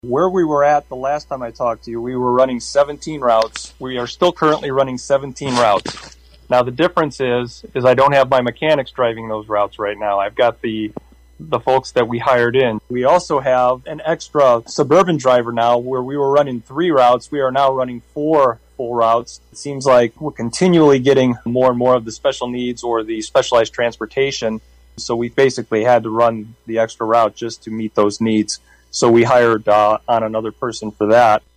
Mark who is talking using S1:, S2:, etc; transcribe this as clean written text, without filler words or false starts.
S1: Where we were at the last time I talked to you, we were running 17 routes. We are still currently running 17 routes. Now the difference is I don't have my mechanics driving those routes right now. I've got the folks that we hired in. We also have an extra suburban driver now. Where we were running 3 routes, we are now running 4 full routes. It seems like we're continually getting more and more of the special needs or the specialized transportation. So we basically had to run the extra route just to meet those needs. So we hired on another person for that.